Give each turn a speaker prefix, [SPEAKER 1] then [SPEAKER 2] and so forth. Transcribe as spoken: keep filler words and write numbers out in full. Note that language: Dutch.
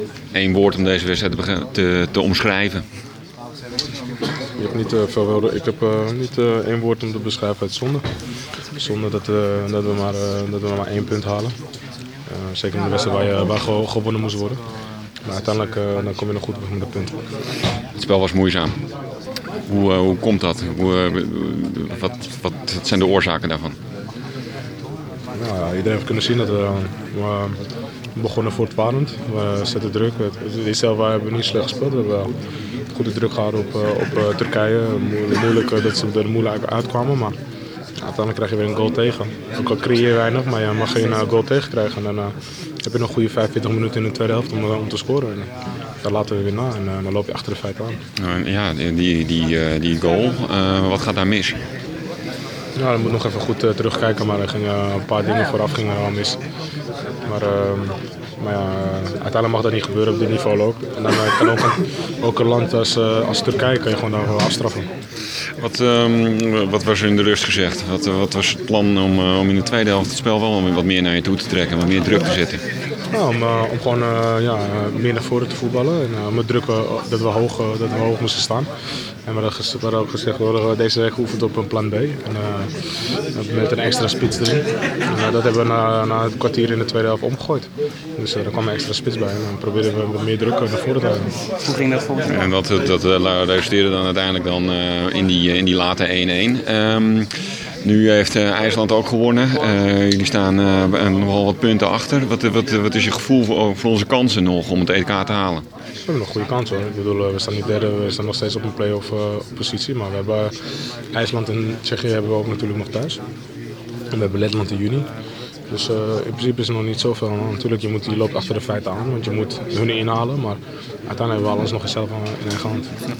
[SPEAKER 1] Eén woord om deze wedstrijd te, te, te omschrijven.
[SPEAKER 2] Ik heb niet uh, veel wilde. Ik heb uh, niet uh, één woord om te beschrijven. Het zonde. Zonde dat, uh, dat, we maar, uh, dat we maar één punt halen. Uh, zeker in de wedstrijd waar, je, waar ge gewonnen moest worden. Maar uiteindelijk uh, dan kom je nog goed weg met de punten.
[SPEAKER 1] Het spel was moeizaam. Hoe, uh, hoe komt dat? Hoe, uh, wat, wat zijn de oorzaken daarvan?
[SPEAKER 2] Nou, ja, iedereen heeft kunnen zien dat we, we begonnen voortvarend. We zetten druk. Deze zelf hebben we niet slecht gespeeld. We hebben goede druk gehad op, op uh, Turkije. Moeilijk uh, dat ze er moeilijk uitkwamen. Maar uiteindelijk krijg je weer een goal tegen. Ook al creëer je weinig, maar je mag geen uh, goal tegen krijgen. En dan uh, heb je nog goede vijfentwintig minuten in de tweede helft om, om te scoren. En, uh, dat laten we weer na en uh, dan loop je achter de feiten aan.
[SPEAKER 1] Uh, ja, die, die, uh, die goal. Uh, wat gaat daar mis?
[SPEAKER 2] Ja, dan moet nog even goed uh, terugkijken, maar er gingen uh, een paar dingen vooraf gingen al mis. Maar, uh, maar ja, uiteindelijk mag dat niet gebeuren op dit niveau ook. En dan uh, kan ook een, ook een land als, uh, als Turkije kan je gewoon daar afstraffen.
[SPEAKER 1] Wat, um, wat was er in de rust gezegd? Wat, wat was het plan om, uh, om in de tweede helft het spel wel wat meer naar je toe te trekken, wat meer druk te zetten?
[SPEAKER 2] Ja, om, uh, om gewoon uh, ja, meer naar voren te voetballen en uh, met druk uh, dat, we hoog, uh, dat we hoog moesten staan. En we hadden ook gezegd, we hadden deze week geoefend op een plan B. En, uh, met een extra spits erin. En, uh, dat hebben we na, na het kwartier in de tweede helft omgegooid. Dus uh, er kwam een extra spits bij en dan probeerden we wat meer druk naar voren te houden.
[SPEAKER 3] Hoe ging dat volgens mij?
[SPEAKER 1] En dat, dat uh, resulteerde dan uiteindelijk dan, uh, in, die, in die late één-één. Um, Nu heeft uh, IJsland ook gewonnen. Uh, jullie staan uh, nogal wat punten achter. Wat, wat, wat is je gevoel voor, voor onze kansen nog om het E K te halen?
[SPEAKER 2] We hebben nog goede kansen hoor. Ik bedoel, we staan niet derde, we staan nog steeds op een play-off uh, positie. Maar we hebben uh, IJsland en Tsjechië hebben we ook natuurlijk nog thuis. En we hebben Letland in juni. Dus uh, in principe is er nog niet zoveel. Natuurlijk, je, moet, je loopt achter de feiten aan, want je moet hun inhalen. Maar uiteindelijk hebben we alles nog zelf in eigen hand.